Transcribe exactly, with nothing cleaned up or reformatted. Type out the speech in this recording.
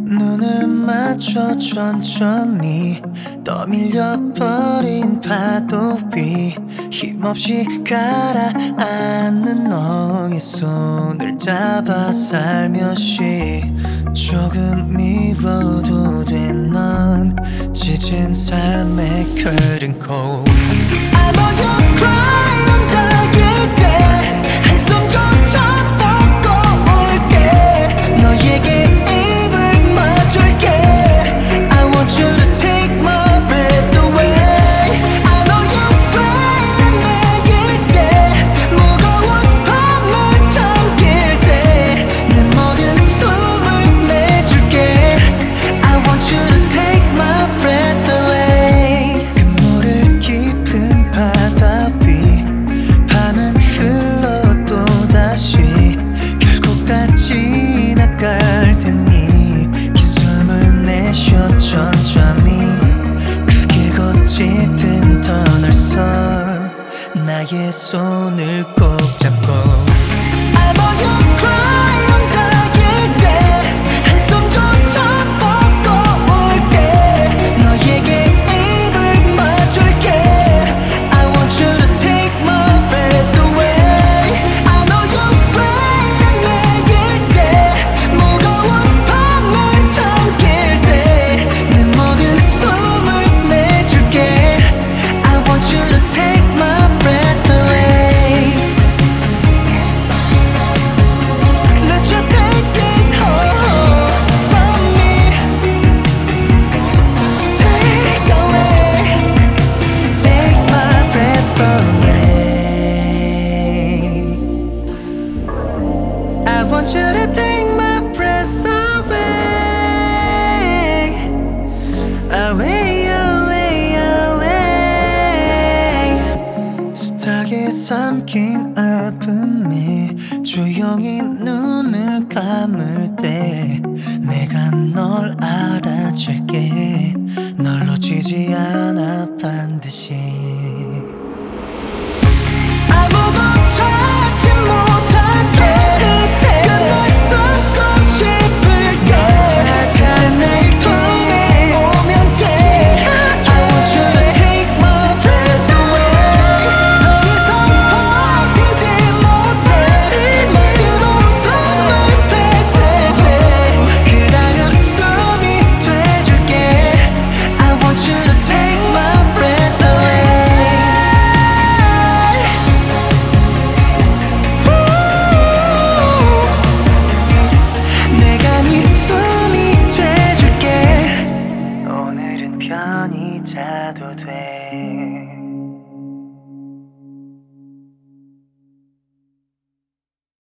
눈을 맞춰 천천히 떠밀려버린 파도 위 힘없이 가라앉는 너의 손을 잡아 살며시 조금 미워도 된 넌 지친 삶의 curtain call. I know you cry 혼자일 때 한숨조차 뻗고 올 때 너에게 입을 맞출게. I want you to take my breath away. I know you wait 내일 때 무거운 밤을 잠길 때 내 모든 숨을 내줄게. I want you to take my breath away. 금모를 깊은 바다 위 밤은 흘러 또다시 결국 다 지나갈 테니 긴 숨을 내쉬어 천천히 그 길 걷짓든 터널서 나의 손을 꼭 잡고. I know you cry 혼자일 때 한숨조차 뻗고 올 때 너에게 입을 맞출게. I want you to take my breath away. I know you wait 내일 때 무거운 밤을 잠길 때 내 모든 숨을 내줄게. I want you to take my breath away. Let you take it all from me. Take away, take my breath away. I want you to take my breath away. Away, away, away. 수탉에 삼킨 아픔이 조용히 눈을 감을 때 내가 널 알아줄게. 널 놓치지 않아 반드시. 아무도 찾지 못할 끝에 그날 숨고 싶을 때 하찮은 내 품에 오면 돼. I want you to take my breath away. 더 이상 버티지 못해 마지막 숨을 뱉을 때 그 다음 숨이 돼줄게. I want you to take my breath away. 내가 네 숨이 돼줄게. 오늘은 편히 자도 돼.